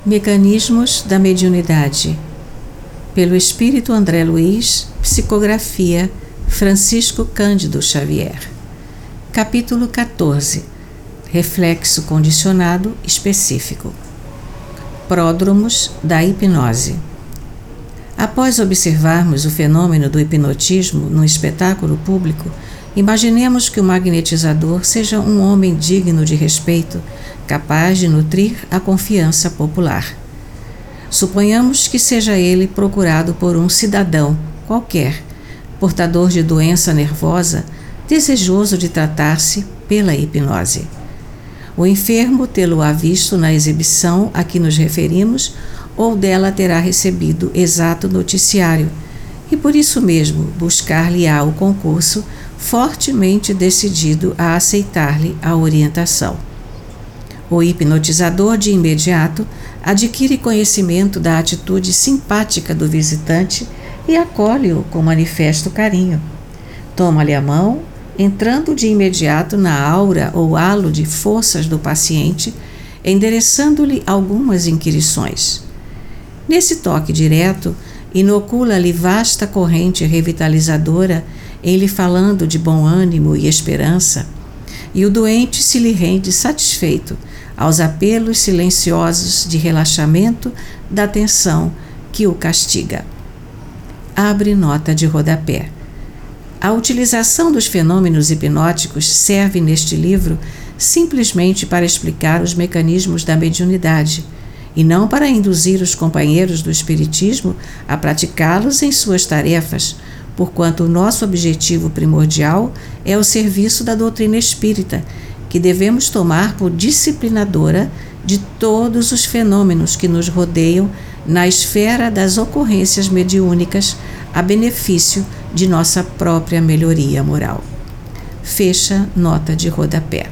Mecanismos da mediunidade. Pelo Espírito André Luiz, psicografia Francisco Cândido Xavier. Capítulo 14. Reflexo condicionado específico. Pródromos da hipnose. Após observarmos o fenômeno do hipnotismo num espetáculo público, imaginemos que o magnetizador seja um homem digno de respeito, capaz de nutrir a confiança popular. Suponhamos que seja ele procurado por um cidadão qualquer, portador de doença nervosa, desejoso de tratar-se pela hipnose. O enfermo tê-lo-á visto na exibição a que nos referimos ou dela terá recebido exato noticiário e por isso mesmo buscar-lhe-á o concurso, fortemente decidido a aceitar-lhe a orientação. O hipnotizador de imediato adquire conhecimento da atitude simpática do visitante e acolhe-o com manifesto carinho. Toma-lhe a mão, entrando de imediato na aura ou halo de forças do paciente, endereçando-lhe algumas inquirições. Nesse toque direto, inocula-lhe vasta corrente revitalizadora em lhe falando de bom ânimo e esperança, e o doente se lhe rende satisfeito aos apelos silenciosos de relaxamento da tensão que o castiga. Abre nota de rodapé. A utilização dos fenômenos hipnóticos serve neste livro simplesmente para explicar os mecanismos da mediunidade e não para induzir os companheiros do espiritismo a praticá-los em suas tarefas, porquanto o nosso objetivo primordial é o serviço da doutrina espírita, que devemos tomar por disciplinadora de todos os fenômenos que nos rodeiam na esfera das ocorrências mediúnicas a benefício de nossa própria melhoria moral. Fecha nota de rodapé.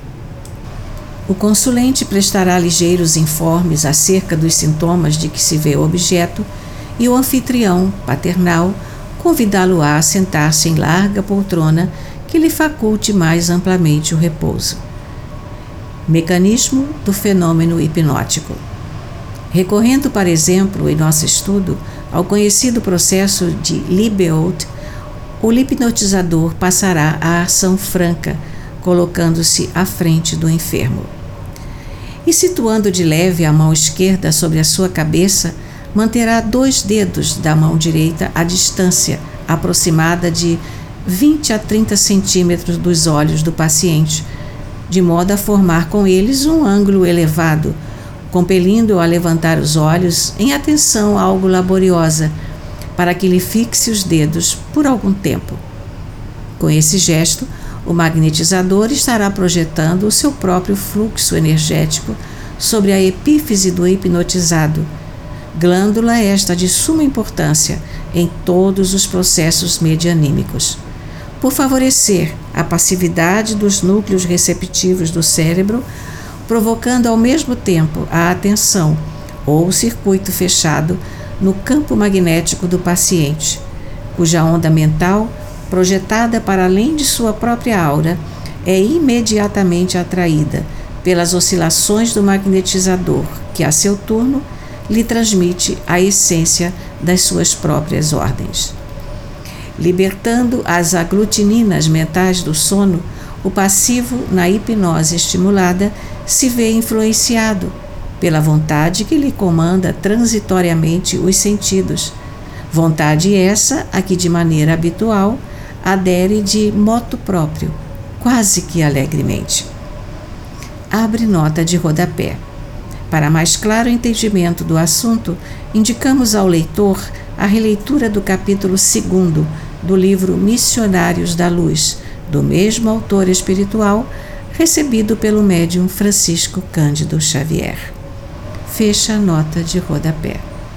O consulente prestará ligeiros informes acerca dos sintomas de que se vê o objeto e o anfitrião paternal convidá-lo a sentar-se em larga poltrona que lhe faculte mais amplamente o repouso. Mecanismo do fenômeno hipnótico. Recorrendo, por exemplo, em nosso estudo, ao conhecido processo de Liebowitz, o hipnotizador passará à ação franca, colocando-se à frente do enfermo. E situando de leve a mão esquerda sobre a sua cabeça, manterá 2 dedos da mão direita à distância aproximada de 20 a 30 centímetros dos olhos do paciente, de modo a formar com eles um ângulo elevado, compelindo-o a levantar os olhos em atenção algo laboriosa, para que lhe fixe os dedos por algum tempo. Com esse gesto, o magnetizador estará projetando o seu próprio fluxo energético sobre a epífise do hipnotizado, glândula esta de suma importância em todos os processos medianímicos, por favorecer a passividade dos núcleos receptivos do cérebro, provocando ao mesmo tempo a atenção ou o circuito fechado no campo magnético do paciente, cuja onda mental, projetada para além de sua própria aura, é imediatamente atraída pelas oscilações do magnetizador, que, a seu turno, lhe transmite a essência das suas próprias ordens. Libertando as aglutininas mentais do sono, o passivo, na hipnose estimulada, se vê influenciado pela vontade que lhe comanda transitoriamente os sentidos, vontade essa a que, de maneira habitual, adere de motu próprio, quase que alegremente. Abre nota de rodapé. Para mais claro entendimento do assunto, indicamos ao leitor a releitura do capítulo 2º do livro Missionários da Luz, do mesmo autor espiritual, recebido pelo médium Francisco Cândido Xavier. Fecha a nota de rodapé.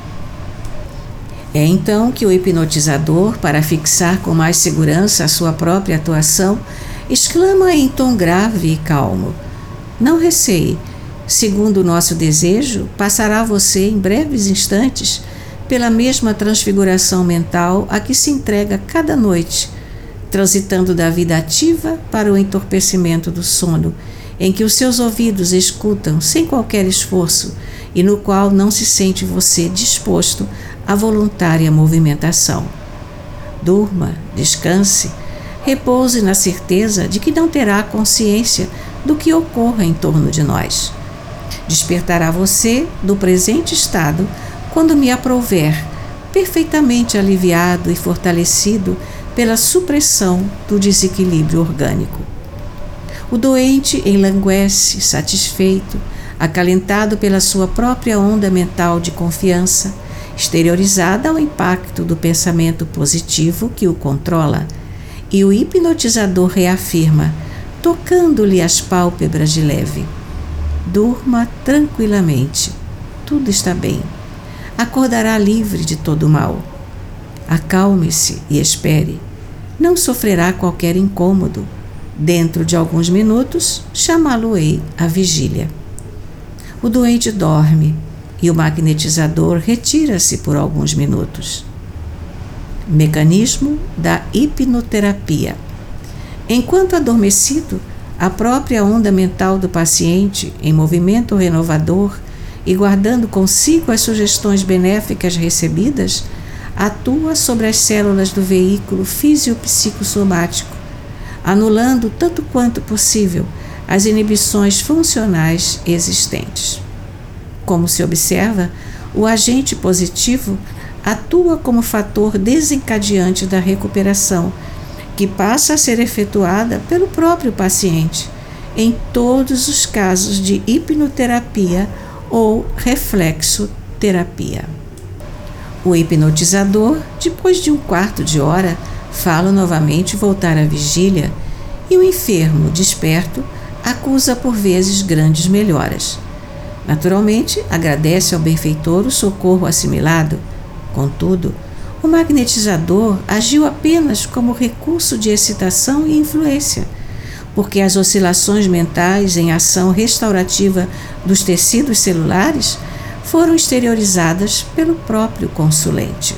É então que o hipnotizador, para fixar com mais segurança a sua própria atuação, exclama em tom grave e calmo: "Não receie. Segundo o nosso desejo, passará você em breves instantes pela mesma transfiguração mental a que se entrega cada noite, transitando da vida ativa para o entorpecimento do sono, em que os seus ouvidos escutam sem qualquer esforço e no qual não se sente você disposto à voluntária movimentação. Durma, descanse, repouse na certeza de que não terá consciência do que ocorra em torno de nós. Despertará você do presente estado quando me aprouver, perfeitamente aliviado e fortalecido pela supressão do desequilíbrio orgânico. O doente enlanguece, satisfeito, acalentado pela sua própria onda mental de confiança, exteriorizada ao impacto do pensamento positivo que o controla, e o hipnotizador reafirma, tocando-lhe as pálpebras de leve: durma tranquilamente, tudo está bem. Acordará livre de todo o mal. Acalme-se e espere. Não sofrerá qualquer incômodo. Dentro de alguns minutos, chamá-lo-ei à vigília. O doente dorme e o magnetizador retira-se por alguns minutos. Mecanismo da hipnoterapia. Enquanto adormecido, a própria onda mental do paciente, em movimento renovador e guardando consigo as sugestões benéficas recebidas, atua sobre as células do veículo fisiopsicossomático, anulando tanto quanto possível as inibições funcionais existentes. Como se observa, o agente positivo atua como fator desencadeante da recuperação, que passa a ser efetuada pelo próprio paciente, em todos os casos de hipnoterapia ou reflexoterapia. O hipnotizador, depois de um quarto de hora, fala novamente voltar à vigília e o enfermo, desperto, acusa por vezes grandes melhoras. Naturalmente, agradece ao benfeitor o socorro assimilado. Contudo, o magnetizador agiu apenas como recurso de excitação e influência, porque as oscilações mentais em ação restaurativa dos tecidos celulares foram exteriorizadas pelo próprio consulente.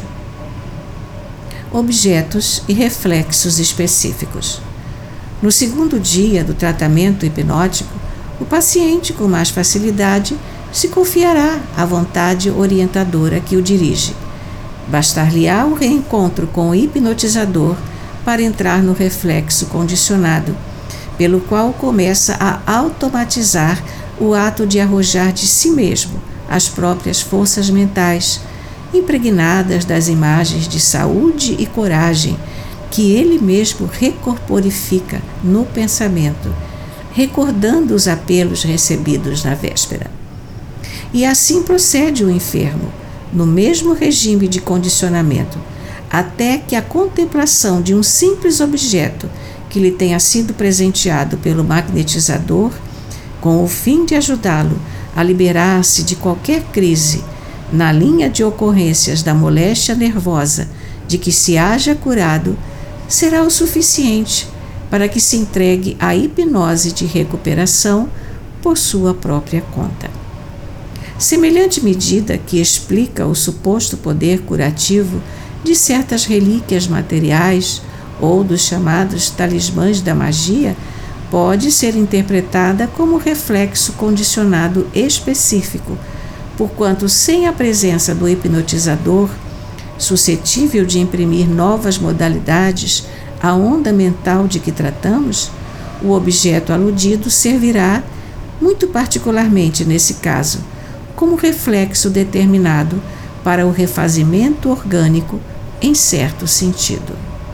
Objetos e reflexos específicos. No segundo dia do tratamento hipnótico, o paciente com mais facilidade se confiará à vontade orientadora que o dirige. Bastar-lhe-á o reencontro com o hipnotizador para entrar no reflexo condicionado, pelo qual começa a automatizar o ato de arrojar de si mesmo as próprias forças mentais, impregnadas das imagens de saúde e coragem que ele mesmo recorporifica no pensamento, recordando os apelos recebidos na véspera. E assim procede o enfermo, no mesmo regime de condicionamento, até que a contemplação de um simples objeto que lhe tenha sido presenteado pelo magnetizador, com o fim de ajudá-lo a liberar-se de qualquer crise na linha de ocorrências da moléstia nervosa de que se haja curado, será o suficiente para que se entregue à hipnose de recuperação por sua própria conta. Semelhante medida que explica o suposto poder curativo de certas relíquias materiais ou dos chamados talismãs da magia, pode ser interpretada como reflexo condicionado específico, porquanto sem a presença do hipnotizador, suscetível de imprimir novas modalidades à onda mental de que tratamos, o objeto aludido servirá, muito particularmente nesse caso, como reflexo determinado para o refazimento orgânico em certo sentido.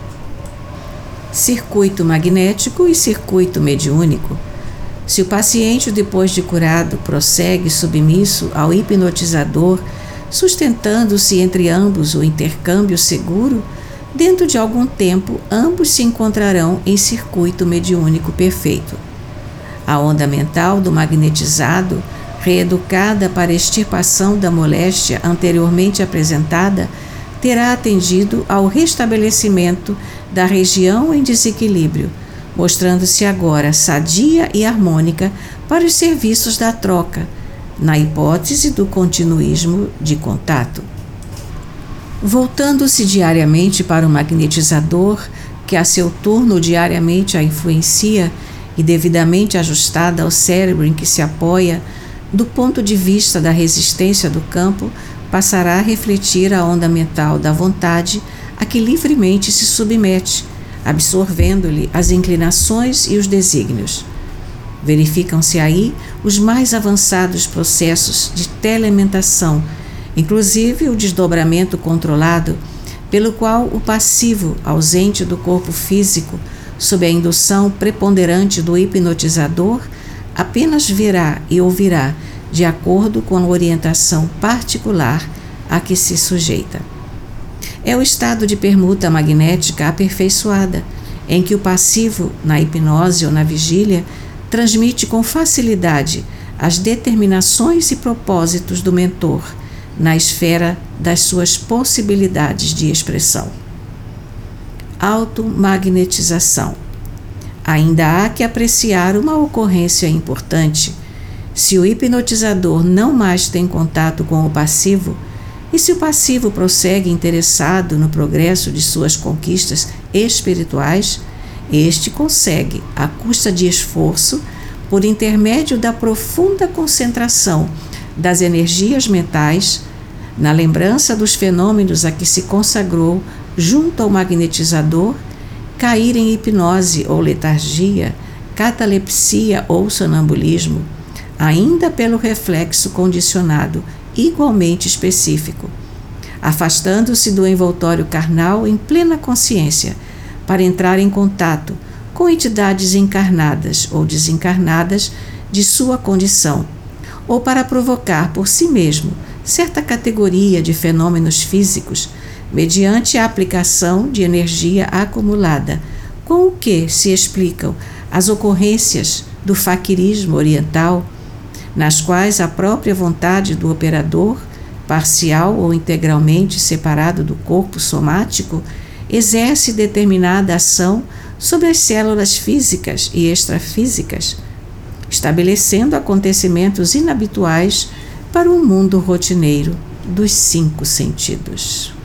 Circuito magnético e circuito mediúnico. Se o paciente, depois de curado, prossegue submisso ao hipnotizador, sustentando-se entre ambos o intercâmbio seguro, dentro de algum tempo ambos se encontrarão em circuito mediúnico perfeito. A onda mental do magnetizado, reeducada para a extirpação da moléstia anteriormente apresentada, terá atendido ao restabelecimento da região em desequilíbrio, mostrando-se agora sadia e harmônica para os serviços da troca, na hipótese do continuismo de contato. Voltando-se diariamente para o magnetizador, que a seu turno diariamente a influencia e devidamente ajustada ao cérebro em que se apoia, Do ponto de vista da resistência do campo, passará a refletir a onda mental da vontade a que livremente se submete, absorvendo-lhe as inclinações e os desígnios. Verificam-se aí os mais avançados processos de telementação, inclusive o desdobramento controlado, pelo qual o passivo, ausente do corpo físico, sob a indução preponderante do hipnotizador, apenas verá e ouvirá de acordo com a orientação particular a que se sujeita. É o estado de permuta magnética aperfeiçoada, em que o passivo, na hipnose ou na vigília, transmite com facilidade as determinações e propósitos do mentor na esfera das suas possibilidades de expressão. Automagnetização. Ainda há que apreciar uma ocorrência importante. Se o hipnotizador não mais tem contato com o passivo, e se o passivo prossegue interessado no progresso de suas conquistas espirituais, este consegue, à custa de esforço, por intermédio da profunda concentração das energias mentais, na lembrança dos fenômenos a que se consagrou junto ao magnetizador, cair em hipnose ou letargia, catalepsia ou sonambulismo, ainda pelo reflexo condicionado igualmente específico, afastando-se do envoltório carnal em plena consciência, para entrar em contato com entidades encarnadas ou desencarnadas de sua condição, ou para provocar por si mesmo certa categoria de fenômenos físicos, mediante a aplicação de energia acumulada, com o que se explicam as ocorrências do faquirismo oriental, nas quais a própria vontade do operador, parcial ou integralmente separado do corpo somático, exerce determinada ação sobre as células físicas e extrafísicas, estabelecendo acontecimentos inabituais para um mundo rotineiro dos 5 sentidos.